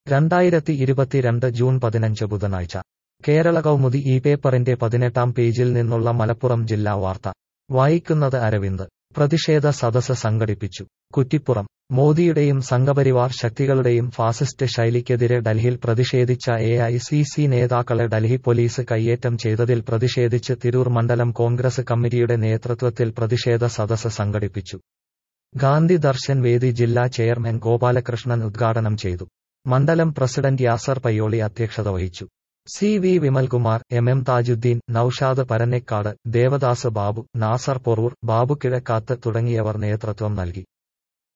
2022 June 15 ബുധനാഴ്ച കേരള കൗമുദി ഈ പേപ്പറിന്റെ 18-ാം പേജിൽ നിന്നുള്ള മലപ്പുറം ജില്ലാ വാർത്ത വായിക്കുന്നത് അരവിന്ദ്. പ്രതിഷേധ സദസ്സ് സംഘടിപ്പിച്ചു. കുറ്റിപ്പുറം. മോദിയുടെയും സംഘപരിവാർ ശക്തികളുടെയും ഫാസിസ്റ്റ് ശൈലിക്കെതിരെ ഡൽഹിയിൽ പ്രതിഷേധിച്ച AICC നേതാക്കളെ ഡൽഹി പോലീസ് കയ്യേറ്റം ചെയ്തതിൽ പ്രതിഷേധിച്ച് തിരൂർ മണ്ഡലം കോൺഗ്രസ് കമ്മിറ്റിയുടെ നേതൃത്വത്തിൽ പ്രതിഷേധ സദസ്സ് സംഘടിപ്പിച്ചു. ഗാന്ധി ദർശൻ വേദി ജില്ലാ ചെയർമാൻ ഗോപാലകൃഷ്ണൻ ഉദ്ഘാടനം ചെയ്തു. മണ്ഡലം പ്രസിഡന്റ് യാസർ പയ്യോളി അധ്യക്ഷത വഹിച്ചു. CV വിമൽകുമാർ, MM താജുദ്ദീൻ, നൌഷാദ് പരന്നേക്കാട്, ദേവദാസ് ബാബു, നാസർ പൊറൂർ, ബാബു കിഴക്കാത്ത് തുടങ്ങിയവർ നേതൃത്വം നൽകി.